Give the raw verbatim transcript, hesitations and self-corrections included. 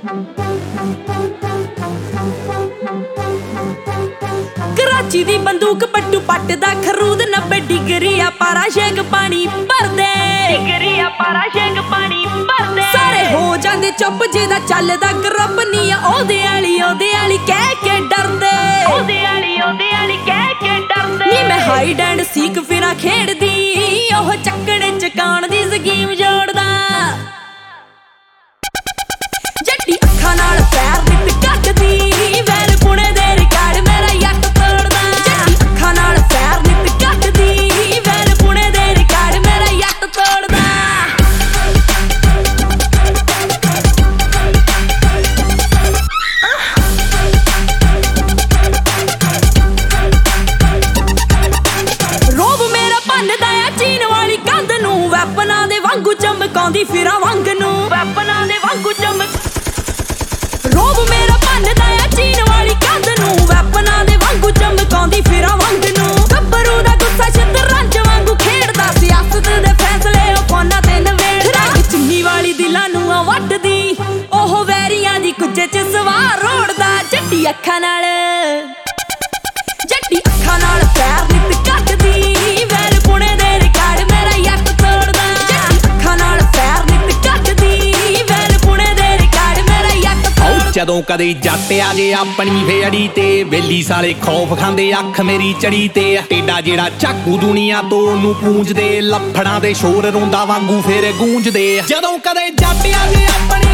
कराची दी बंदूक पट्टू पट दा खरूद नब्बे डिग्री आ पारा शेक पानी भर दे डिग्री आ पारा शेक पानी भर दे सारे हो जांदे चुप जेदा चलदा ग्रुप नी ओदे आली ओदे आली कह के डरदे ओदे आली ओदे आली कह के डरदे नी मैं हाइड एंड सीक फिरा खेड़दी ओह चक्कड़े चकाण दी स्कीम जोड़दा जट्टी अखां नाल पैर नित कटदी वैल पुणे दे रिकार्ड मेरा यट तोड़दा जट्टी अखां नाल पैर नित कटदी वैल पुणे दे रिकार्ड मेरा यट तोड़दा रोब मेरा भन्नदा आ चीन वाली कंध नूं वैपनां दे वांगू चमकाउंदी फिरां वंग नूं वैपनां दे वांगू चमक रोब मेरा भन्नदा आ चीन वाली कंध नूं वैपनां दे वांगू चमकाउंदी फिरां वंग नूं गब्बरू दा गुस्सा शतरंज वांगू खेड़दा सियासत दे फैसले ओ फोनां ते नवेड़दा चिन्नी वाली दिलां नूं वड्डदी ओह वैरियां दी कुज्जे च सवार रोड़दा जट्टी अखां नाल जट्टी अखां नाल पैर नित कटदी वैल पुणे दे रिकार्ड मेरा यट तोड़दा जट्टी अखां नाल पैर नित कटदी वैल पुणे दे रिकार्ड मेरा यट तोड़दा ਜਦੋਂ ਕਦੇ ਜੱਟ ਆ ਜੇ ਆਪਣੀ ਫੇੜੀ ਤੇ ਵੇਲੀ ਸਾਲੇ ਖੌਫ ਖਾਂਦੇ ਅੱਖ ਮੇਰੀ ਚੜੀ ਤੇ ਟੇਡਾ ਜਿਹੜਾ ਝਾਕੂ ਦੁਨੀਆ ਤੋਂ ਉਹਨੂੰ ਪੂੰਝਦੇ ਲੱਫੜਾਂ ਦੇ ਸ਼ੋਰ ਰੋਂਦਾ ਵਾਂਗੂ ਫੇਰ ਗੂੰਜਦੇ ਜਦੋਂ ਕਦੇ ਜੱਟ ਆ ਜੇ ਆਪਣੀ